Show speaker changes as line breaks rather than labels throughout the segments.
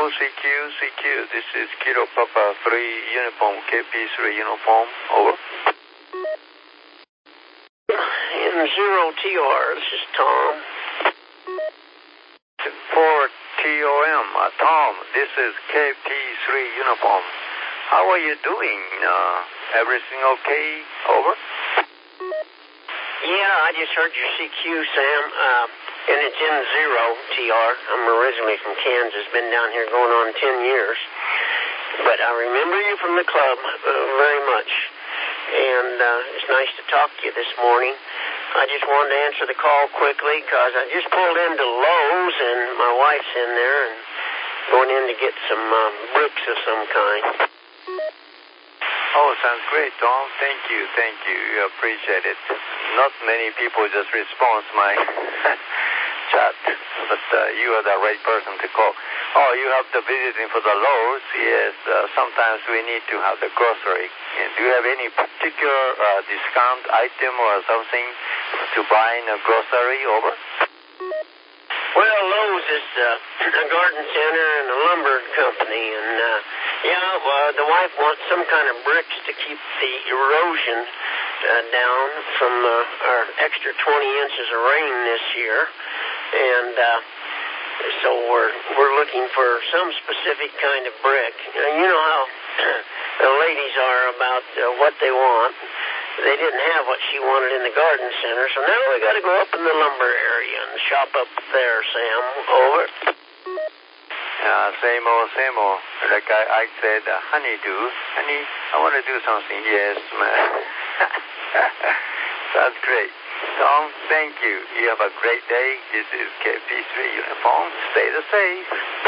CQ, CQ. This is Kilo Papa 3 Uniform, KP3 Uniform. Over.
N0TR, this is Tom.
4TOM, Tom, this is KP3 Uniform. How are you doing? Everything okay? Over.
Yeah, I just heard your CQ, Sam, and it's N0TR. I'm originally from Kansas, been down here going on 10 years. But I remember you from the club very much, and it's nice to talk to you this morning. I just wanted to answer the call quickly because I just pulled into Lowe's, and my wife's in there and going in to get some bricks of some kind.
Oh, sounds great, Tom. Thank you. You appreciate it. Not many people just respond to my chat, but you are the right person to call. Oh, you have the visiting for the Lowe's? Yes, sometimes we need to have the grocery. And do you have any particular discount item or something to buy in a grocery? Over?
Well, Lowe's is a garden center and a lumber company, and the wife wants some kind of bricks to keep the erosion down from our extra 20 inches of rain this year, and so we're looking for some specific kind of brick. You know how the ladies are about what they want. They didn't have what she wanted in the garden center, so now we got to go up in the lumber area and shop up there, Sam. Over.
Same old. Like I said, honeydew. Honey, I want to do something. Yes, man. That's great. Tom, thank you. You have a great day. This is KP3 Uniform. Stay safe.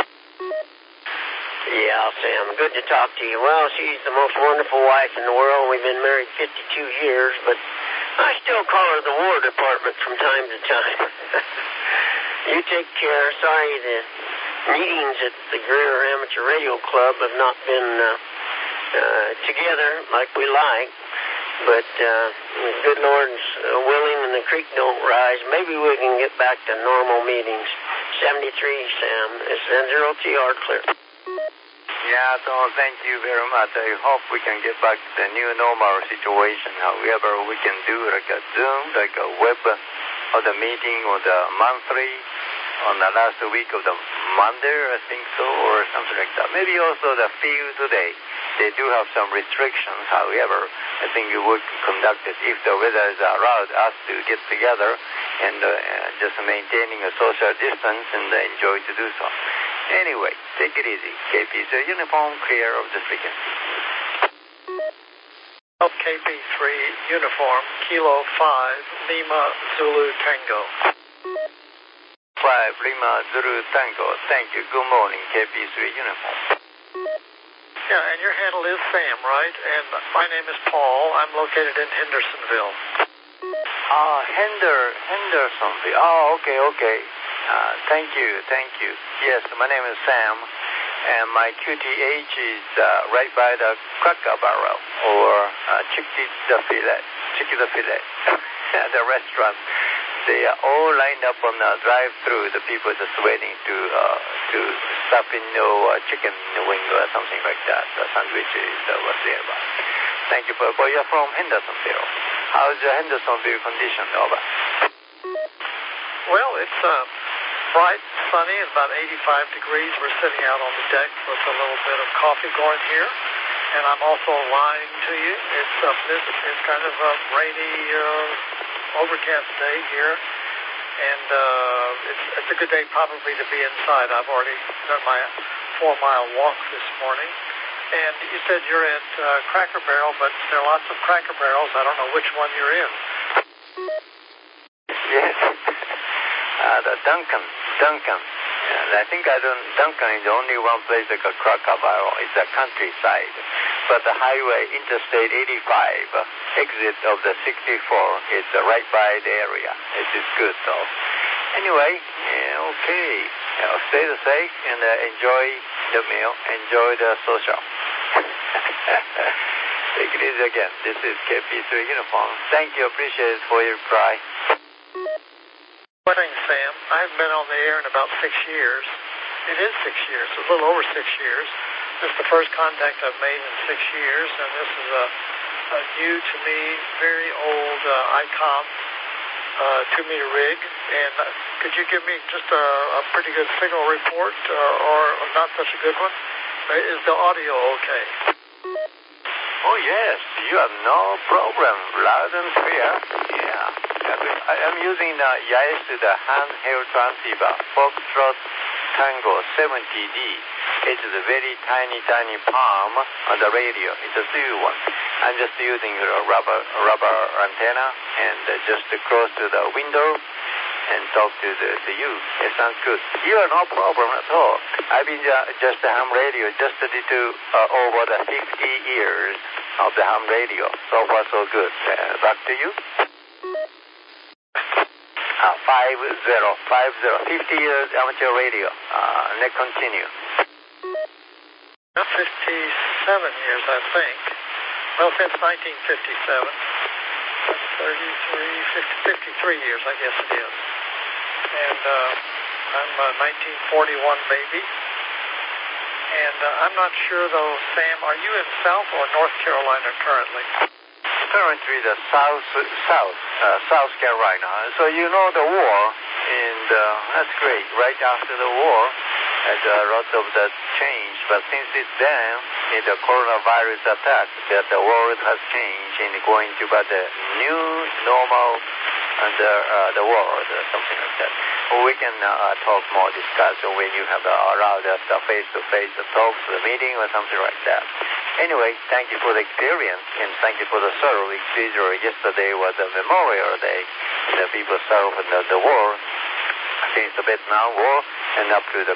Yeah, Sam, good to talk to you. Well, she's the most wonderful wife in the world. We've been married 52 years, but I still call her the War Department from time to time. You take care. Sorry, the meetings at the Greer Amateur Radio Club have not been together like we like, but good Lord's willing and the creek don't rise, maybe we can get back to normal meetings. 73, Sam. It's N0TR clear.
Yeah, Tom, thank you very much. I hope we can get back to the new normal situation. However, we can do like a Zoom, like a web of the meeting or the monthly on the last week of the Monday, I think so, or something like that. Maybe also the field today. They do have some restrictions. However, I think we would conduct it if the weather is allowed us to get together and just maintaining a social distance and enjoy to do so. Anyway, take it easy. KP3 Uniform, clear of the frequency.
KP3 Uniform, Kilo 5, Lima Zulu Tango.
5 Lima Zulu Tango. Thank you. Good morning, KP3 Uniform.
Yeah, and your handle is Sam, right? And my name is Paul. I'm located in Hendersonville.
Hendersonville. Oh, okay. Thank you. Yes, my name is Sam, and my QTH is right by the Cracker Barrel, or Chiquita Filet, the restaurant. They are all lined up on the drive-through. The people just waiting to stuff in chicken wing or something like that. The sandwiches, whatever. Thank you, Paul. You're from Hendersonville. How's your Hendersonville condition, over?
Well, it's bright, sunny, it's about 85 degrees. We're sitting out on the deck with a little bit of coffee going here. And I'm also lying to you. It's kind of a rainy, overcast day here. And it's a good day probably to be inside. I've already done my 4-mile walk this morning. And you said you're at Cracker Barrel, but there are lots of Cracker Barrels. I don't know which one you're in.
Yes. The Duncan. And I think Duncan is the only one place like a Cracker Barrel. It's a countryside. But the highway, Interstate 85, exit of the 64, is right by the area. It is good, though. Anyway, okay. Stay safe and enjoy the meal. Enjoy the social. Take it easy again. This is KP3 Uniform. Thank you. Appreciate it for your reply.
Good morning, Sam. I haven't been on the air in about 6 years. It is 6 years, a little over 6 years. This is the first contact I've made in 6 years, and this is a new to me, very old ICOM 2-meter rig. And could you give me just a pretty good signal report, or not such a good one? Is the audio okay?
Oh, yes. You have no problem. Loud and clear. Yeah. I'm using Yaesu, the handheld transceiver, Foxtrot Tango 70D. It's a very tiny palm on the radio. It's a steel one. I'm just using a rubber antenna and just close to the window and talk to you. It sounds good. You are no problem at all. I've been just a ham radio just over the 50 years of the ham radio. So far, so good. Back to you. 50 years amateur radio. Let's continue.
57 years, I think. Well, since 1957. 53 years, I guess it is. And I'm a 1941 baby. And I'm not sure, though, Sam, are you in South or North Carolina currently?
Currently the South Carolina. So you know the war, and that's great. Right after the war, there's a lot of that change. But since it's then, the coronavirus attack, that the world has changed and going to the new normal under the world, or something like that. We can talk more, discuss when you have allowed us face-to-face talks, the meeting, or something like that. Anyway, thank you for the experience, and thank you for the thorough experience. Yesterday was a Memorial Day. The people suffered the war against the Vietnam War and up to the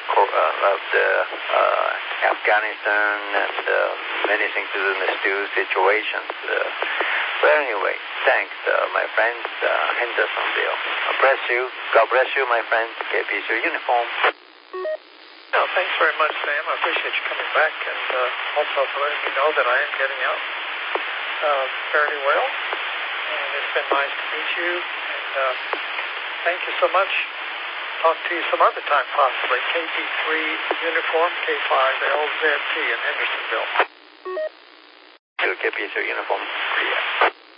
Afghanistan and many things to do in the stew situations. But anyway, thanks, my friends, Hendersonville. Bless you. God bless you, my friends. KPC uniform.
No, thanks very much, Sam. I appreciate you coming back, and also for letting me know that I am getting out fairly well. And it's been nice to meet you. And thank you so much. Talk to you some other time, possibly. KP3 uniform, K5LZT in Hendersonville.
KP3 uniform. Yeah.